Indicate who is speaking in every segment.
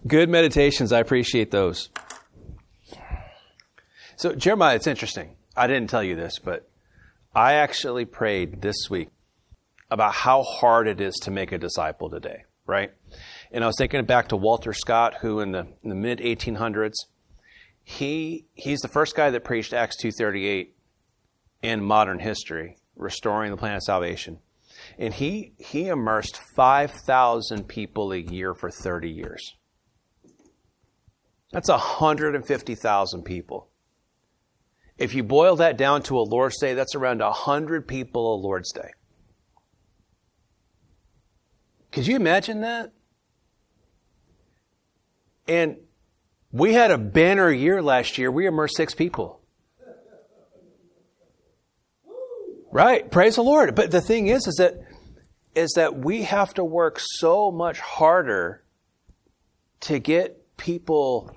Speaker 1: Good meditations. I appreciate those. So, Jeremiah, it's interesting. I didn't tell you this, but I actually prayed this week about how hard it is to make a disciple today, right? And I was thinking back to Walter Scott, who in the mid-1800s, he's the first guy that preached Acts 2:38 in modern history, restoring the plan of salvation. And he immersed 5,000 people a year for 30 years. That's 150,000 people. If you boil that down to a Lord's Day, that's around 100 people a Lord's Day. Could you imagine that? And we had a banner year last year. We immersed 6 people. Right. Praise the Lord. But the thing is that we have to work so much harder to get people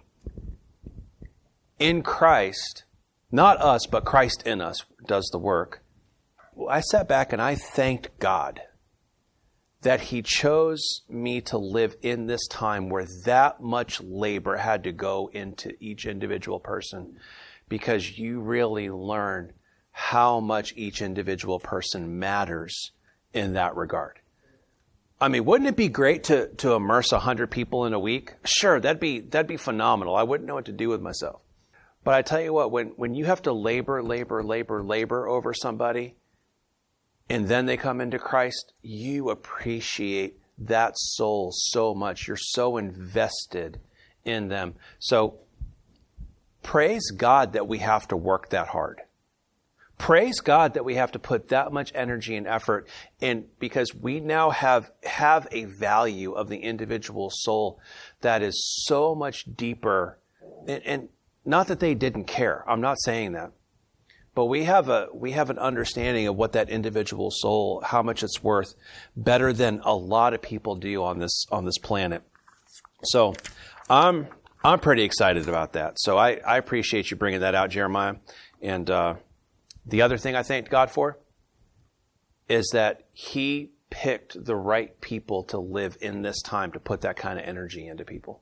Speaker 1: in Christ. Not us, but Christ in us does the work. Well, I sat back and I thanked God that He chose me to live in this time where that much labor had to go into each individual person, because you really learn how much each individual person matters in that regard. I mean, wouldn't it be great to immerse 100 people in a week? Sure, that'd be phenomenal. I wouldn't know what to do with myself. But I tell you what, when you have to labor over somebody, and then they come into Christ, you appreciate that soul so much. You're so invested in them. So praise God that we have to work that hard. Praise God that we have to put that much energy and effort in, because we now have a value of the individual soul that is so much deeper. And not that they didn't care. I'm not saying that. But we have an understanding of what that individual soul, how much it's worth, better than a lot of people do on this planet. So I'm pretty excited about that. So I appreciate you bringing that out, Jeremiah. And the other thing I thank God for is that He picked the right people to live in this time to put that kind of energy into people.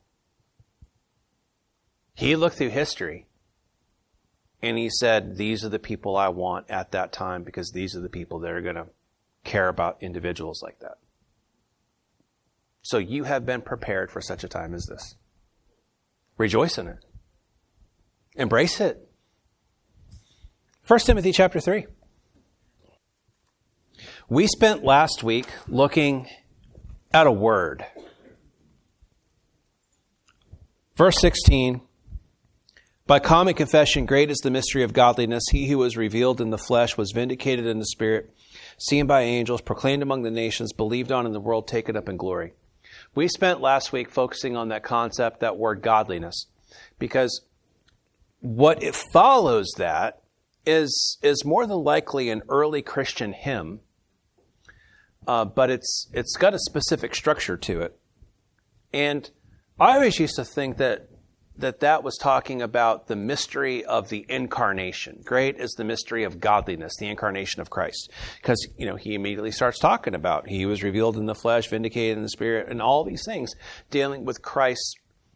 Speaker 1: He looked through history and He said, these are the people I want at that time, because these are the people that are going to care about individuals like that. So you have been prepared for such a time as this. Rejoice in it. Embrace it. 1 Timothy chapter 3. We spent last week looking at a word. Verse 16. By common confession, great is the mystery of godliness. He who was revealed in the flesh was vindicated in the spirit, seen by angels, proclaimed among the nations, believed on in the world, taken up in glory. We spent last week focusing on that concept, that word godliness, because what it follows that is more than likely an early Christian hymn, but it's got a specific structure to it. And I always used to think that was talking about the mystery of the incarnation. Great is the mystery of godliness, the incarnation of Christ. Because, he immediately starts talking about He was revealed in the flesh, vindicated in the spirit, and all these things dealing with Christ's,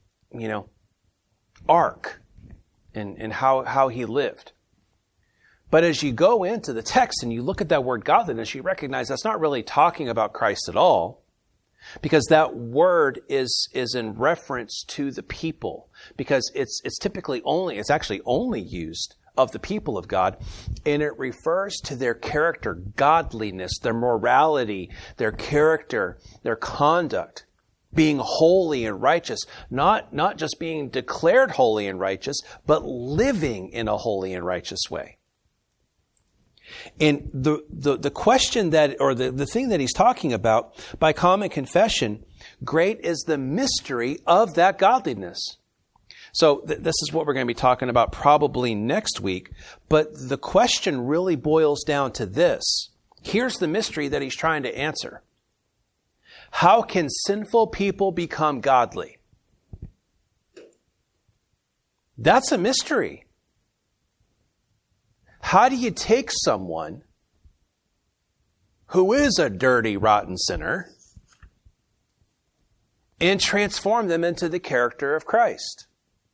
Speaker 1: arc and how He lived. But as you go into the text and you look at that word godliness, you recognize that's not really talking about Christ at all. Because that word is in reference to the people. Because it's actually only used of the people of God. And it refers to their character, godliness, their morality, their character, their conduct, being holy and righteous. Not just being declared holy and righteous, but living in a holy and righteous way. And the question the thing that he's talking about, by common confession, great is the mystery of that godliness. So this is what we're going to be talking about probably next week. But the question really boils down to this. Here's the mystery that he's trying to answer. How can sinful people become godly? That's a mystery. How do you take someone who is a dirty, rotten sinner and transform them into the character of Christ.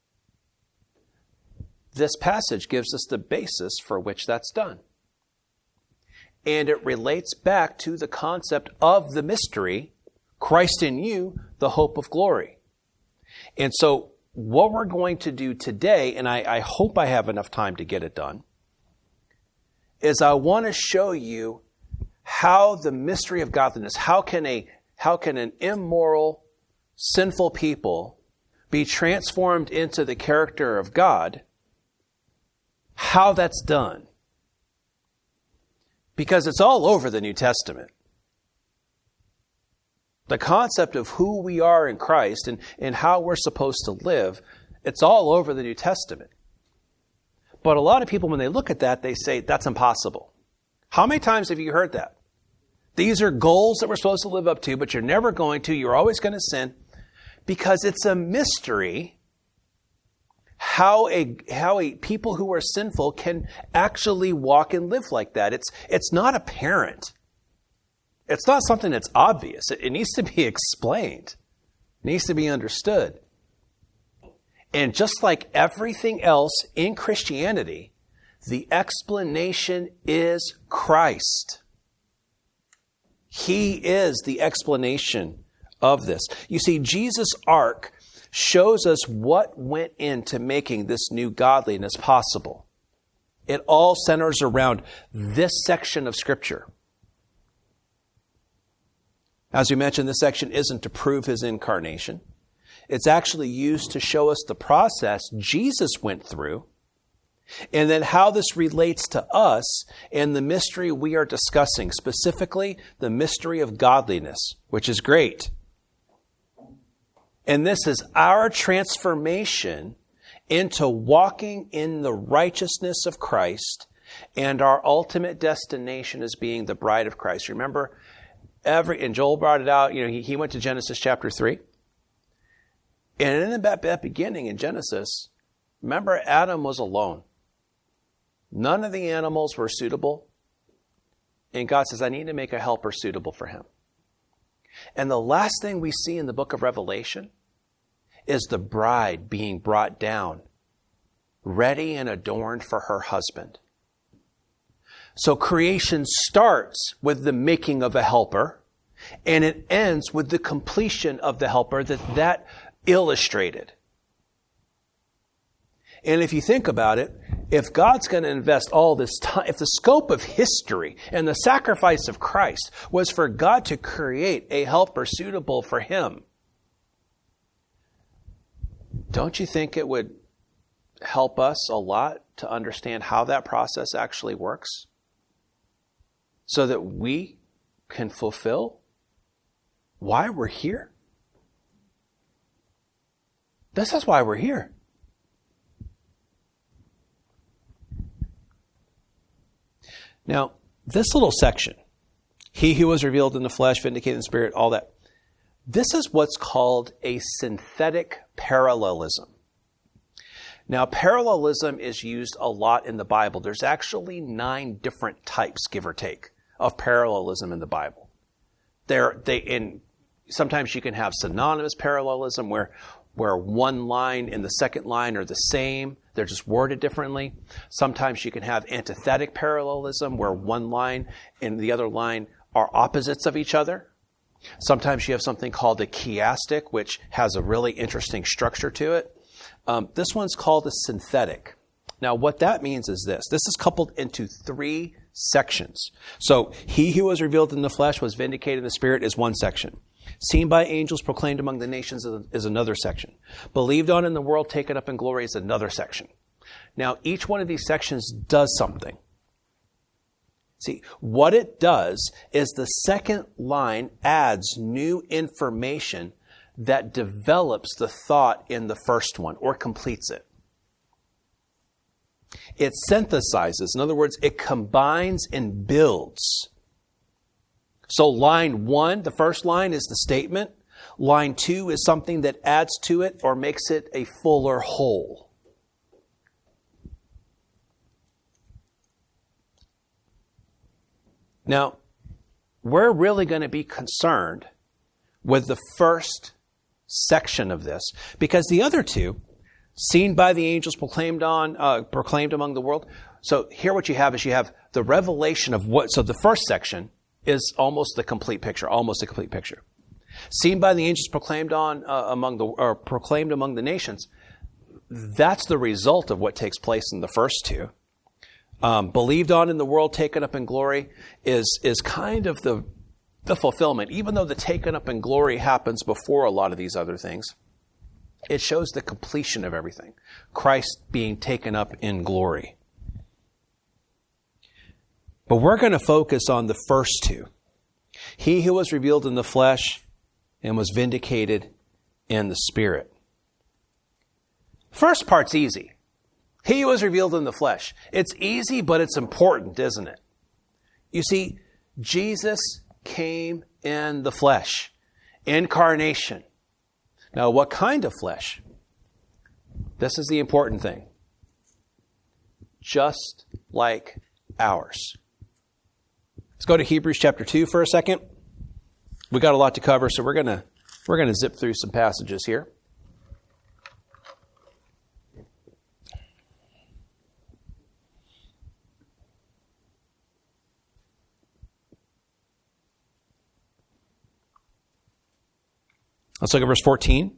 Speaker 1: This passage gives us the basis for which that's done. And it relates back to the concept of the mystery, Christ in you, the hope of glory. And so what we're going to do today, and I hope I have enough time to get it done, is I want to show you how the mystery of godliness, how can an immoral, sinful people be transformed into the character of God, how that's done. Because it's all over the New Testament. The concept of who we are in Christ and how we're supposed to live, it's all over the New Testament. But a lot of people, when they look at that, they say, that's impossible. How many times have you heard that? These are goals that we're supposed to live up to, but you're never going to. You're always going to sin. Because it's a mystery how a people who are sinful can actually walk and live like that. It's not apparent. It's not something that's obvious. It needs to be explained. It needs to be understood. And just like everything else in Christianity, the explanation is Christ. He is the explanation of this. You see, Jesus' ark shows us what went into making this new godliness possible. It all centers around this section of Scripture. As we mentioned, this section isn't to prove his incarnation. It's actually used to show us the process Jesus went through, and then how this relates to us and the mystery we are discussing, specifically the mystery of godliness, which is great. And this is our transformation into walking in the righteousness of Christ, and our ultimate destination is being the bride of Christ. Remember, and Joel brought it out, he went to Genesis chapter 3. And in that beginning in Genesis, remember, Adam was alone. None of the animals were suitable. And God says, I need to make a helper suitable for him. And the last thing we see in the book of Revelation is the bride being brought down, ready and adorned for her husband. So creation starts with the making of a helper, and it ends with the completion of the helper that illustrated. And if you think about it, if God's going to invest all this time, if the scope of history and the sacrifice of Christ was for God to create a helper suitable for him, don't you think it would help us a lot to understand how that process actually works? So that we can fulfill why we're here? This is why we're here. Now, this little section, he who was revealed in the flesh, vindicated in the spirit, all that, this is what's called a synthetic parallelism. Now, parallelism is used a lot in the Bible. There's actually 9 different types, give or take, of parallelism in the Bible. Sometimes you can have synonymous parallelism where one line and the second line are the same. They're just worded differently. Sometimes you can have antithetic parallelism where one line and the other line are opposites of each other. Sometimes you have something called a chiastic, which has a really interesting structure to it. This one's called a synthetic. Now, what that means is this. This is coupled into 3 sections. So, he who was revealed in the flesh was vindicated in the spirit is one section. Seen by angels, proclaimed among the nations is another section. Believed on in the world, taken up in glory is another section. Now, each one of these sections does something. See, what it does is the second line adds new information that develops the thought in the first one or completes it. It synthesizes. In other words, it combines and builds. So line 1, the first line is the statement. Line 2 is something that adds to it or makes it a fuller whole. Now, we're really going to be concerned with the first section of this, because the other two, seen by the angels, proclaimed among the world. So here what you have is you have the revelation of what, so the first section is almost a complete picture. Seen by the angels, proclaimed among the nations. That's the result of what takes place in the first two. Believed on in the world, taken up in glory is kind of the fulfillment. Even though the taken up in glory happens before a lot of these other things, it shows the completion of everything. Christ being taken up in glory. But we're going to focus on the first two. He who was revealed in the flesh and was vindicated in the Spirit. First part's easy. He who was revealed in the flesh. It's easy, but it's important, isn't it? You see, Jesus came in the flesh. Incarnation. Now, what kind of flesh? This is the important thing. Just like ours. Let's go to Hebrews chapter 2 for a second. We got a lot to cover, so we're gonna zip through some passages here. Let's look at verse 14.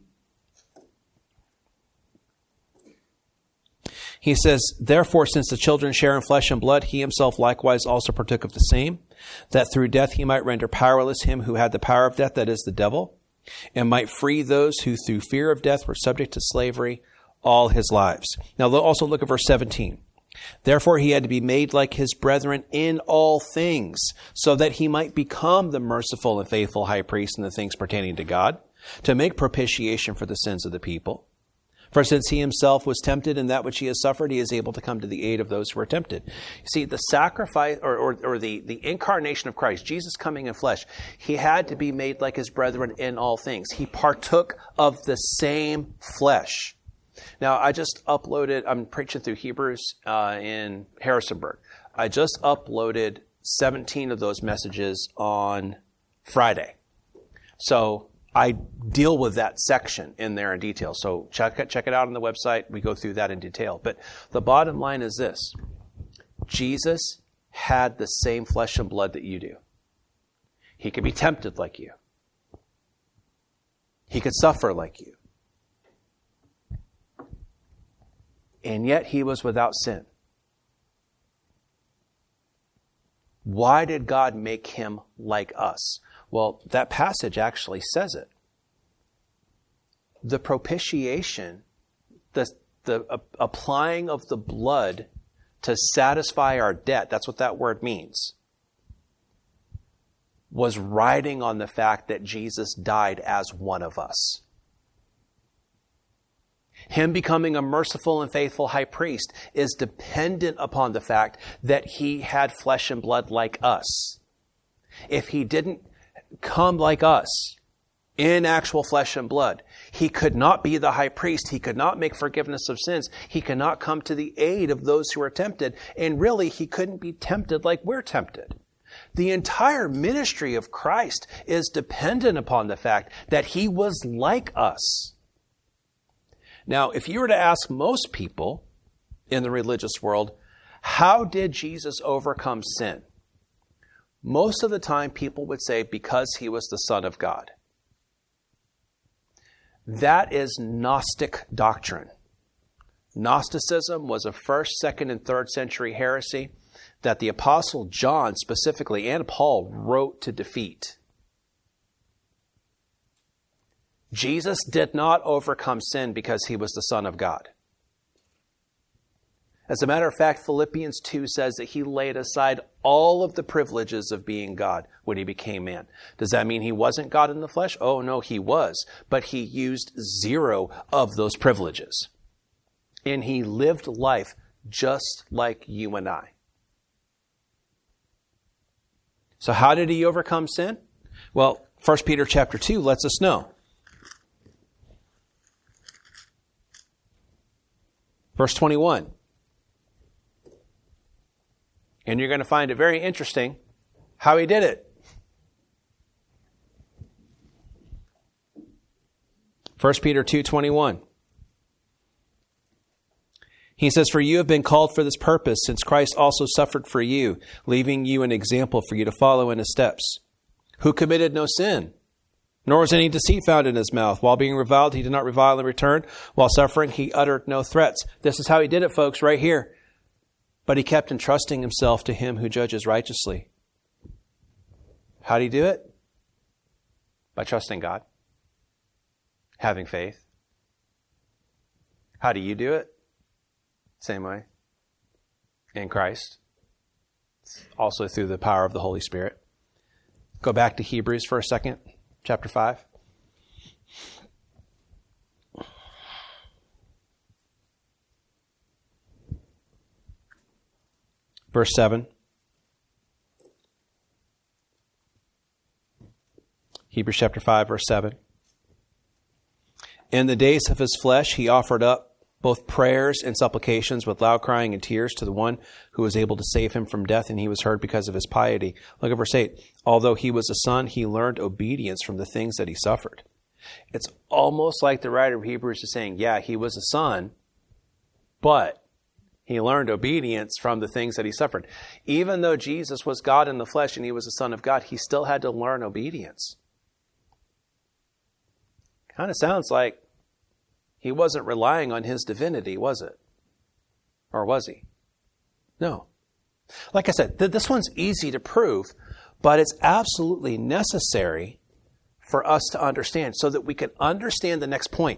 Speaker 1: He says, therefore, since the children share in flesh and blood, he himself likewise also partook of the same, that through death he might render powerless him who had the power of death, that is, the devil, and might free those who through fear of death were subject to slavery all his lives. Now, also look at verse 17. Therefore, he had to be made like his brethren in all things, so that he might become the merciful and faithful high priest in the things pertaining to God, to make propitiation for the sins of the people. For since he himself was tempted in that which he has suffered, he is able to come to the aid of those who are tempted. You see, the sacrifice or the incarnation of Christ, Jesus coming in flesh, he had to be made like his brethren in all things. He partook of the same flesh. Now, I just uploaded, I'm preaching through Hebrews in Harrisonburg. I just uploaded 17 of those messages on Friday. So I deal with that section in there in detail. So check it out on the website. We go through that in detail. But the bottom line is this. Jesus had the same flesh and blood that you do. He could be tempted like you. He could suffer like you. And yet he was without sin. Why did God make him like us? Well, that passage actually says it. The propitiation, the applying of the blood to satisfy our debt, that's what that word means, was riding on the fact that Jesus died as one of us. Him becoming a merciful and faithful high priest is dependent upon the fact that he had flesh and blood like us. If he didn't come like us in actual flesh and blood, he could not be the high priest. He could not make forgiveness of sins. He could not come to the aid of those who are tempted. And really, he couldn't be tempted like we're tempted. The entire ministry of Christ is dependent upon the fact that he was like us. Now, if you were to ask most people in the religious world, how did Jesus overcome sin? Most of the time, people would say, because he was the Son of God. That is Gnostic doctrine. Gnosticism was a 1st, 2nd, and 3rd century heresy that the Apostle John specifically and Paul wrote to defeat. Jesus did not overcome sin because he was the Son of God. As a matter of fact, Philippians 2 says that he laid aside all of the privileges of being God when he became man. Does that mean he wasn't God in the flesh? Oh, no, he was. But he used 0 of those privileges. And he lived life just like you and I. So how did he overcome sin? Well, 1 Peter chapter 2 lets us know. Verse 21. And you're going to find it very interesting how he did it. 1 Peter 2:21. He says, "For you have been called for this purpose, since Christ also suffered for you, leaving you an example for you to follow in his steps, who committed no sin, nor was any deceit found in his mouth. While being reviled, he did not revile in return. While suffering, he uttered no threats." This is how he did it, folks, right here. "But he kept entrusting himself to him who judges righteously." How do you do it? By trusting God, having faith. How do you do it? Same way. In Christ. Also through the power of the Holy Spirit. Go back to Hebrews for a second. Chapter 5. Verse 7. Hebrews chapter 5, verse 7. "In the days of his flesh, he offered up both prayers and supplications with loud crying and tears to the one who was able to save him from death, and he was heard because of his piety." Look at verse 8. "Although he was a son, he learned obedience from the things that he suffered." It's almost like the writer of Hebrews is saying, yeah, he was a son, but he learned obedience from the things that he suffered. Even though Jesus was God in the flesh and he was the Son of God, he still had to learn obedience. Kind of sounds like he wasn't relying on his divinity, was it? Or was he? No. Like I said, this one's easy to prove, but it's absolutely necessary for us to understand so that we can understand the next point.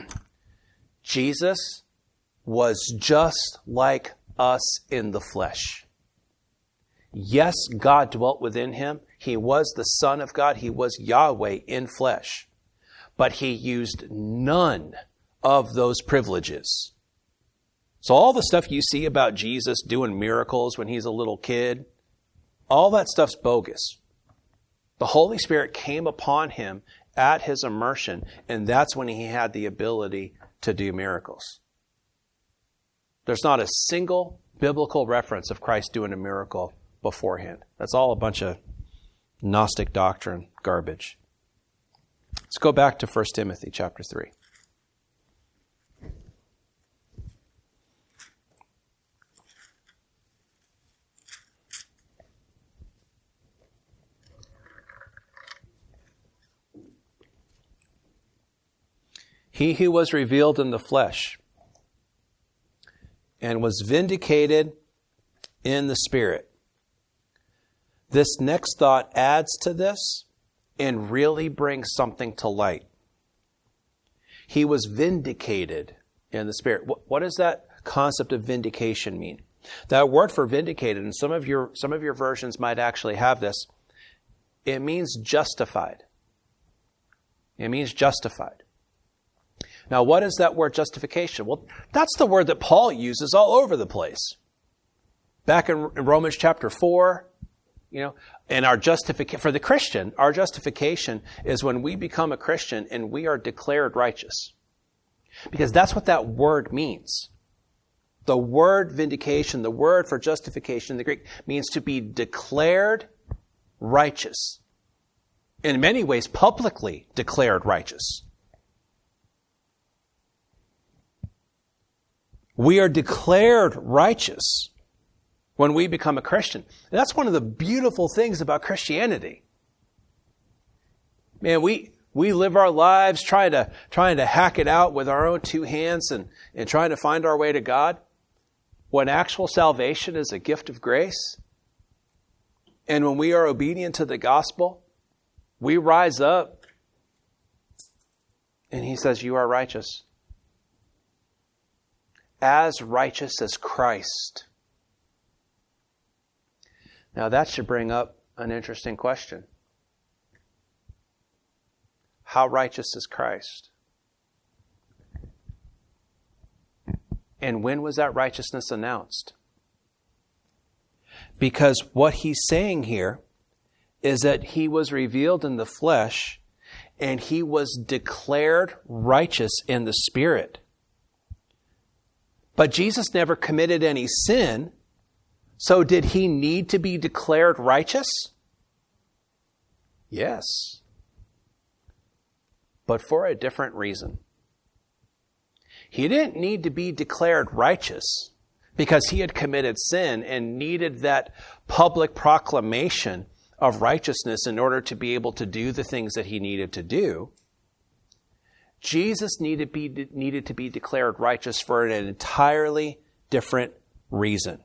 Speaker 1: Jesus was just like us in the flesh. Yes, God dwelt within him. He was the Son of God. He was Yahweh in flesh. But he used none of those privileges. So all the stuff you see about Jesus doing miracles when he's a little kid, all that stuff's bogus. The Holy Spirit came upon him at his immersion, and that's when he had the ability to do miracles. There's not a single biblical reference of Christ doing a miracle beforehand. That's all a bunch of Gnostic doctrine garbage. Let's go back to 1 Timothy chapter 3. He who was revealed in the flesh and was vindicated in the Spirit. This next thought adds to this and really brings something to light. He was vindicated in the Spirit. What does that concept of vindication mean? That word for vindicated, and some of your versions might actually have this, it means justified. It means justified. Now, what is that word justification? Well, that's the word that Paul uses all over the place. Back in Romans chapter 4, and our justification, for the Christian, our justification is when we become a Christian and we are declared righteous. Because that's what that word means. The word vindication, the word for justification in the Greek, means to be declared righteous. In many ways, publicly declared righteous. We are declared righteous when we become a Christian. And that's one of the beautiful things about Christianity. Man, we live our lives trying to hack it out with our own two hands and trying to find our way to God, when actual salvation is a gift of grace. And when we are obedient to the gospel, we rise up and he says, "You are righteous. As righteous as Christ." Now that should bring up an interesting question. How righteous is Christ? And when was that righteousness announced? Because what he's saying here is that he was revealed in the flesh and he was declared righteous in the Spirit. But Jesus never committed any sin, so did he need to be declared righteous? Yes. but for a different reason. He didn't need to be declared righteous because he had committed sin and needed that public proclamation of righteousness in order to be able to do the things that he needed to do. Jesus needed to be declared righteous for an entirely different reason.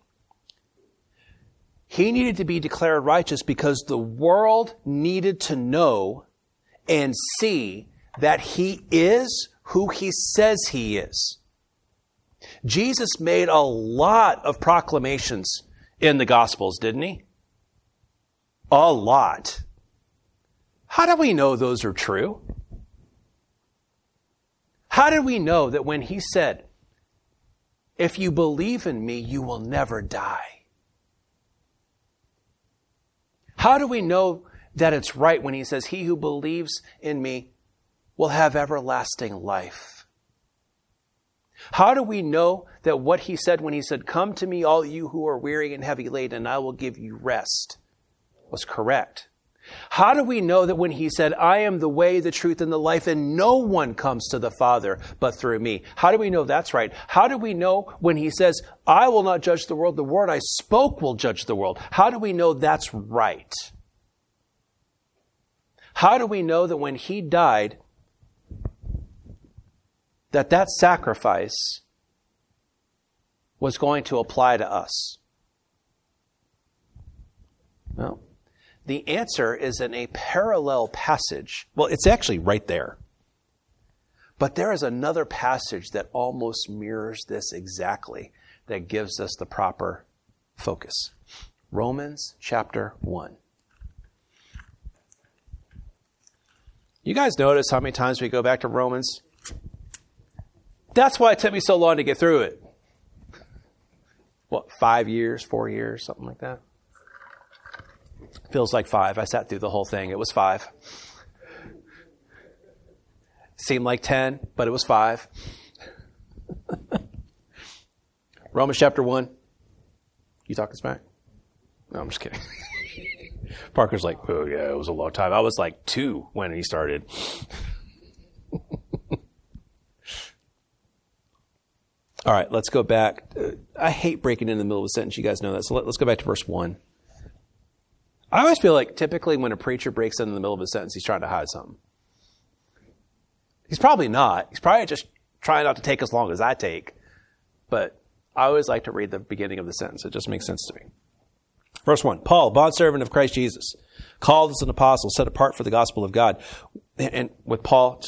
Speaker 1: He needed to be declared righteous because the world needed to know and see that he is who he says he is. Jesus made a lot of proclamations in the Gospels, didn't he? A lot. How do we know those are true? How do we know that when he said, if you believe in me, you will never die? How do we know that it's right when he says, he who believes in me will have everlasting life? How do we know that what he said when he said, come to me, all you who are weary and heavy laden, and I will give you rest, was correct? How do we know that when he said, I am the way, the truth, and the life, and no one comes to the Father but through me? How do we know that's right? How do we know when he says, I will not judge the world, the word I spoke will judge the world? How do we know that's right? How do we know that when he died, that sacrifice was going to apply to us? Well, the answer is in a parallel passage. Well, it's actually right there. But there is another passage that almost mirrors this exactly, that gives us the proper focus. Romans chapter 1. You guys notice how many times we go back to Romans? That's why it took me so long to get through it. What, 5 years, 4 years, something like that? Feels like 5. I sat through the whole thing. It was 5. Seemed like 10, but it was 5. Romans chapter 1. You talking smack? No, I'm just kidding. Parker's like, oh yeah, it was a long time. I was like 2 when he started. All right, let's go back. I hate breaking in the middle of a sentence. You guys know that. So let's go back to verse 1. I always feel like typically when a preacher breaks in the middle of a sentence, he's trying to hide something. He's probably not. He's probably just trying not to take as long as I take. But I always like to read the beginning of the sentence. It just makes sense to me. Verse 1, Paul, bondservant of Christ Jesus, called as an apostle, set apart for the gospel of God. And with Paul,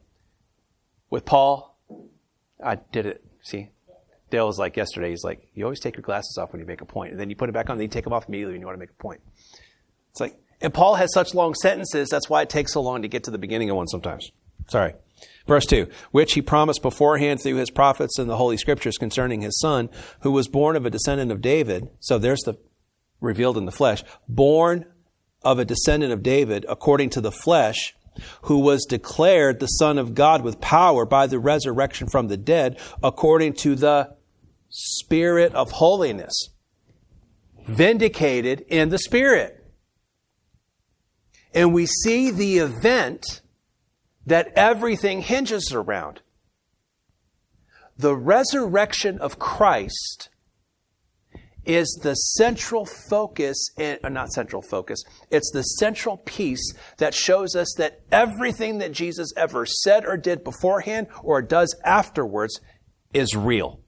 Speaker 1: I did it. See? Dale was like yesterday, he's like, you always take your glasses off when you make a point. And then you put it back on, and then you take them off immediately when you want to make a point. It's like, and Paul has such long sentences, that's why it takes so long to get to the beginning of one sometimes. Sorry. Verse 2, which he promised beforehand through his prophets in the Holy Scriptures concerning his son, who was born of a descendant of David. So there's the revealed in the flesh. Born of a descendant of David according to the flesh, who was declared the Son of God with power by the resurrection from the dead, according to the Spirit of holiness, vindicated in the Spirit. And we see the event that everything hinges around. The resurrection of Christ is the central focus, not central focus, it's the central piece that shows us that everything that Jesus ever said or did beforehand or does afterwards is real.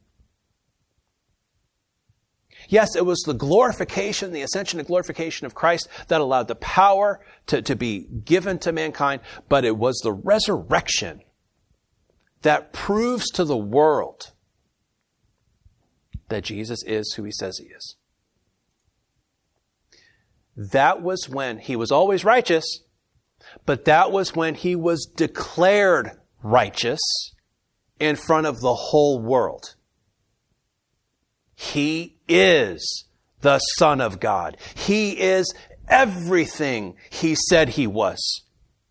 Speaker 1: Yes, it was the glorification, the ascension and glorification of Christ that allowed the power to be given to mankind, but it was the resurrection that proves to the world that Jesus is who he says he is. That was when he was always righteous, but that was when he was declared righteous in front of the whole world. He is the Son of God. He is everything he said he was.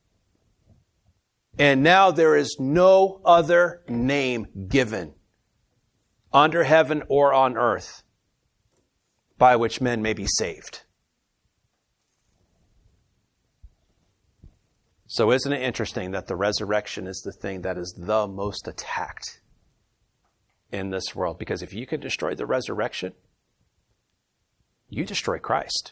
Speaker 1: And now there is no other name given under heaven or on earth by which men may be saved. So isn't it interesting that the resurrection is the thing that is the most attacked in this world? Because if you can destroy the resurrection, you destroy Christ.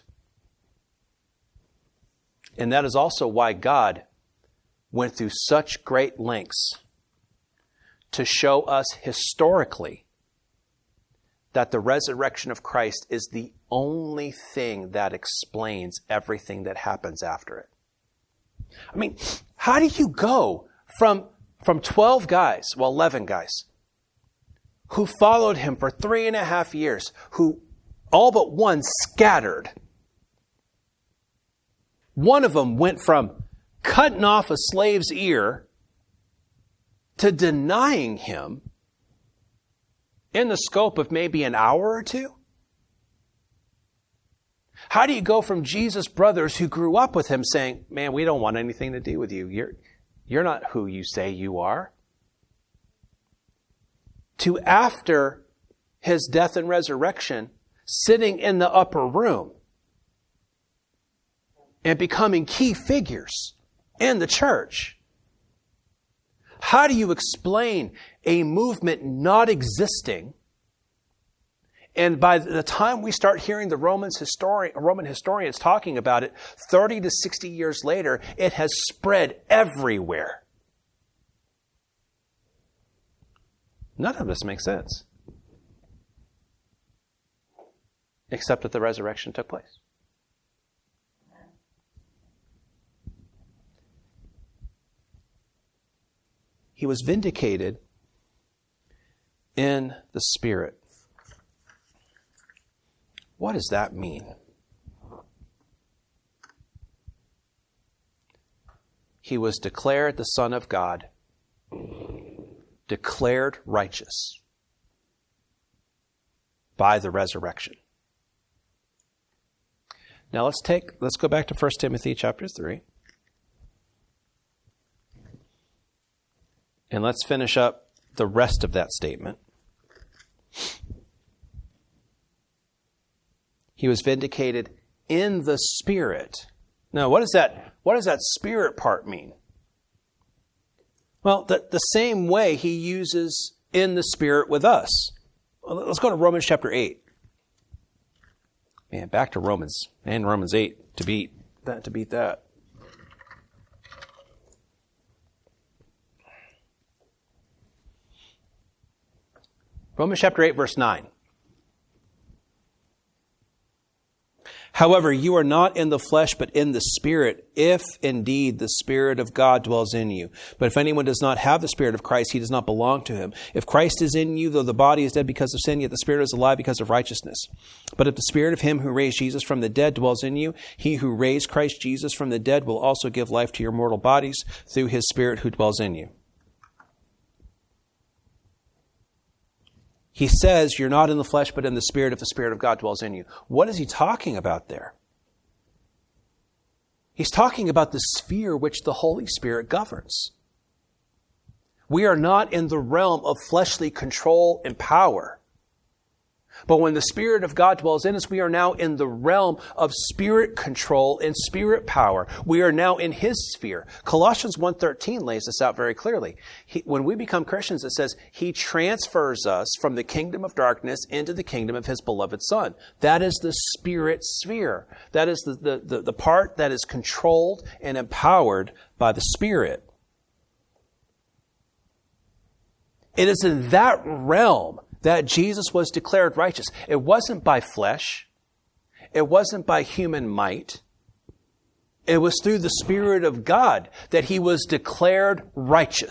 Speaker 1: And that is also why God went through such great lengths to show us historically that the resurrection of Christ is the only thing that explains everything that happens after it. I mean, how do you go from 12 guys, 11 guys, who followed him for 3.5 years, who all but one scattered? One of them went from cutting off a slave's ear to denying him in the scope of maybe an hour or two? How do you go from Jesus' brothers who grew up with him saying, man, we don't want anything to do with you. You're not who you say you are, to after his death and resurrection, sitting in the upper room and becoming key figures in the church? How do you explain a movement not existing? And by the time we start hearing the Roman historians talking about it, 30 to 60 years later, it has spread everywhere. None of this makes sense. Except that the resurrection took place. He was vindicated in the Spirit. What does that mean? He was declared the Son of God, declared righteous by the resurrection. Now let's go back to 1 Timothy chapter 3. And let's finish up the rest of that statement. He was vindicated in the Spirit. Now, what does that Spirit part mean? Well, the same way he uses in the Spirit with us. Let's go to Romans chapter 8. Man, back to Romans. And Romans 8 to beat that. Romans chapter 8, verse 9. However, you are not in the flesh, but in the Spirit, if indeed the Spirit of God dwells in you. But if anyone does not have the Spirit of Christ, he does not belong to him. If Christ is in you, though the body is dead because of sin, yet the Spirit is alive because of righteousness. But if the Spirit of him who raised Jesus from the dead dwells in you, he who raised Christ Jesus from the dead will also give life to your mortal bodies through his Spirit who dwells in you. He says you're not in the flesh, but in the Spirit if the Spirit of God dwells in you. What is he talking about there? He's talking about the sphere which the Holy Spirit governs. We are not in the realm of fleshly control and power. But when the Spirit of God dwells in us, we are now in the realm of Spirit control and Spirit power. We are now in his sphere. Colossians 1:13 lays this out very clearly. When we become Christians, it says he transfers us from the kingdom of darkness into the kingdom of his beloved Son. That is the Spirit sphere. That is the part that is controlled and empowered by the Spirit. It is in that realm that Jesus was declared righteous. It wasn't by flesh. It wasn't by human might. It was through the Spirit of God that he was declared righteous.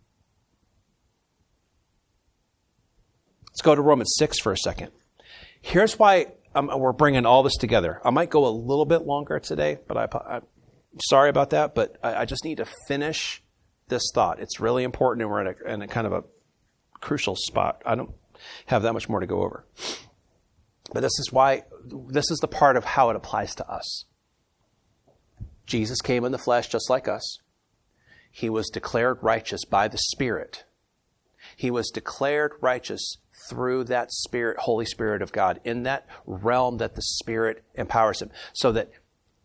Speaker 1: Let's go to Romans 6 for a second. Here's why we're bringing all this together. I might go a little bit longer today, but I'm sorry about that, but I just need to finish this thought. It's really important, and we're in a kind of a crucial spot. I don't have that much more to go over. But this is the part of how it applies to us. Jesus came in the flesh just like us. He was declared righteous by the Spirit. He was declared righteous through that Spirit, Holy Spirit of God, in that realm that the Spirit empowers him. So that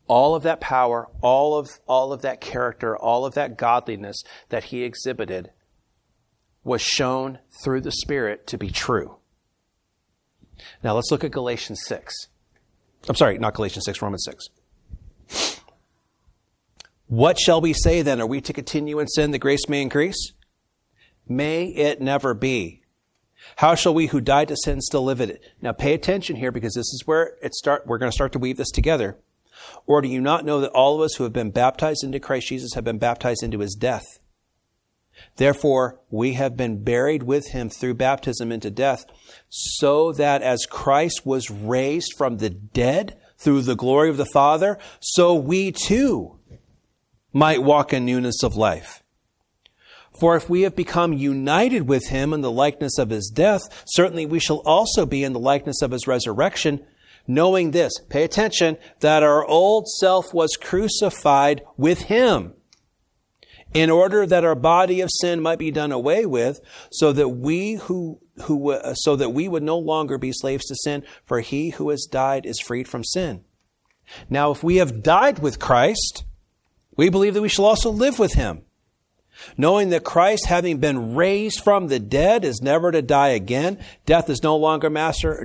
Speaker 1: All of that power, all of that character, all of that godliness that he exhibited was shown through the Spirit to be true. Now let's look at Galatians 6. I'm sorry, not Galatians 6, Romans 6. What shall we say then? Are we to continue in sin that grace may increase? May it never be. How shall we who died to sin still live in it? Now pay attention here, because this is where we're going to start to weave this together. Or do you not know that all of us who have been baptized into Christ Jesus have been baptized into his death? Therefore, we have been buried with him through baptism into death, so that as Christ was raised from the dead through the glory of the Father, so we too might walk in newness of life. For if we have become united with him in the likeness of his death, certainly we shall also be in the likeness of his resurrection, knowing this, pay attention, that our old self was crucified with him, in order that our body of sin might be done away with, so that we would no longer be slaves to sin, for he who has died is freed from sin. Now, if we have died with Christ, we believe that we shall also live with him, knowing that Christ, having been raised from the dead, is never to die again. Death is no longer master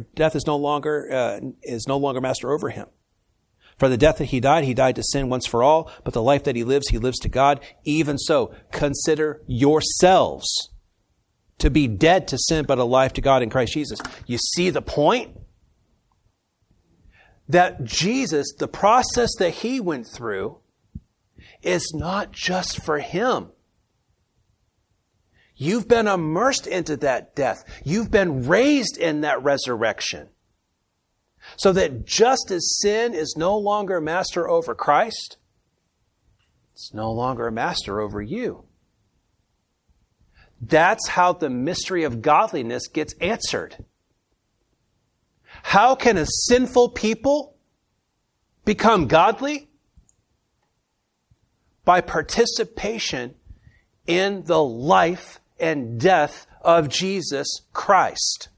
Speaker 1: over him. For the death that he died to sin once for all, but the life that he lives to God. Even so, consider yourselves to be dead to sin, but alive to God in Christ Jesus. You see the point? That Jesus, the process that he went through, is not just for him. You've been immersed into that death. You've been raised in that resurrection. So that just as sin is no longer master over Christ, it's no longer a master over you. That's how the mystery of godliness gets answered. How can a sinful people become godly? By participation in the life and death of Jesus Christ.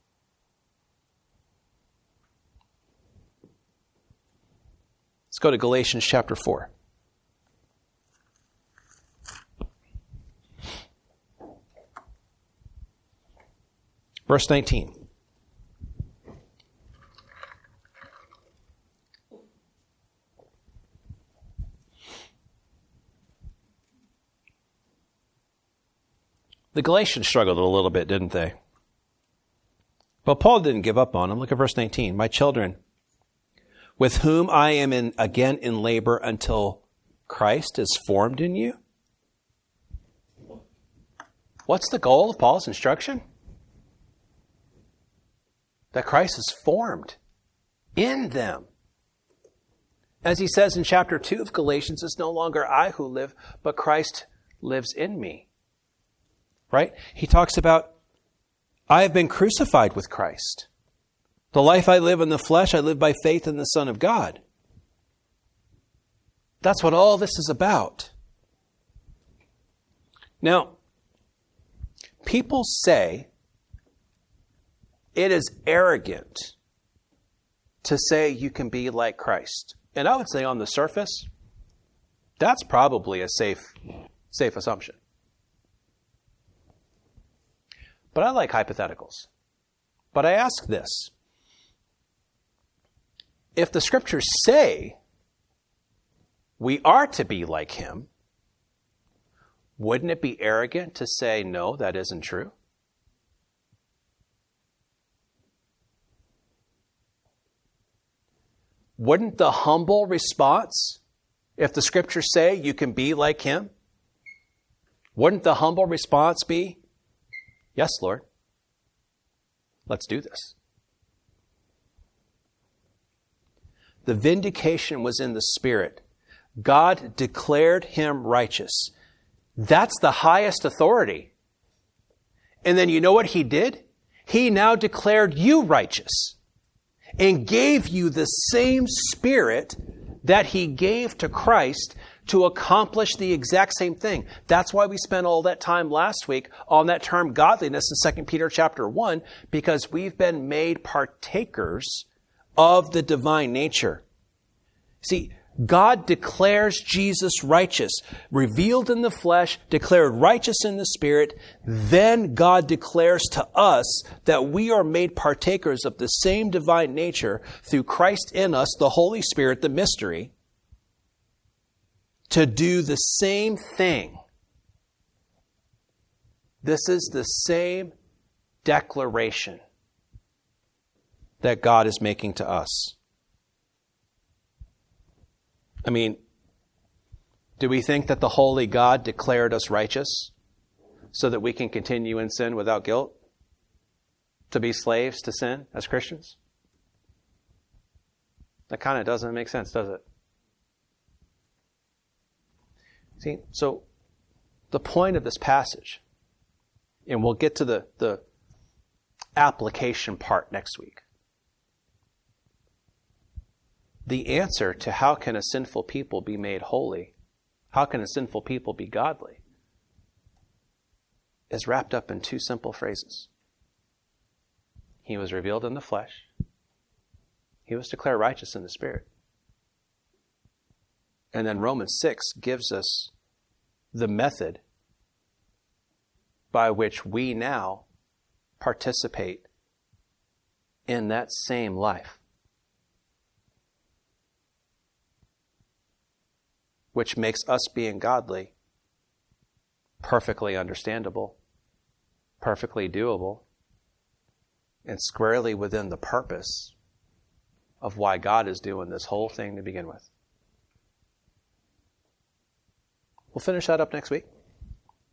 Speaker 1: Let's go to Galatians chapter 4. Verse 19. The Galatians struggled a little bit, didn't they? But Paul didn't give up on them. Look at verse 19. My children, with whom I am again in labor until Christ is formed in you. What's the goal of Paul's instruction? That Christ is formed in them. As he says in chapter 2 of Galatians, it's no longer I who live, but Christ lives in me. Right? He talks about, I have been crucified with Christ. The life I live in the flesh, I live by faith in the Son of God. That's what all this is about. Now, people say it is arrogant to say you can be like Christ. And I would say on the surface, that's probably a safe assumption. But I like hypotheticals. But I ask this. If the scriptures say we are to be like him, wouldn't it be arrogant to say, no, that isn't true? Wouldn't the humble response, if the scriptures say you can be like him, wouldn't the humble response be, yes, Lord, let's do this? The vindication was in the Spirit. God declared him righteous. That's the highest authority. And then you know what he did? He now declared you righteous and gave you the same Spirit that he gave to Christ to accomplish the exact same thing. That's why we spent all that time last week on that term godliness in 2 Peter chapter 1, because we've been made partakers of the divine nature. See, God declares Jesus righteous, revealed in the flesh, declared righteous in the Spirit. Then God declares to us that we are made partakers of the same divine nature through Christ in us, the Holy Spirit, the mystery, to do the same thing. This is the same declaration that God is making to us. I mean, do we think that the holy God declared us righteous so that we can continue in sin without guilt? To be slaves to sin as Christians? That kind of doesn't make sense, does it? See, so the point of this passage, and we'll get to the application part next week. The answer to how can a sinful people be made holy, how can a sinful people be godly, is wrapped up in two simple phrases. He was revealed in the flesh. He was declared righteous in the Spirit. And then Romans 6 gives us the method by which we now participate in that same life, which makes us being godly perfectly understandable, perfectly doable, and squarely within the purpose of why God is doing this whole thing to begin with. We'll finish that up next week.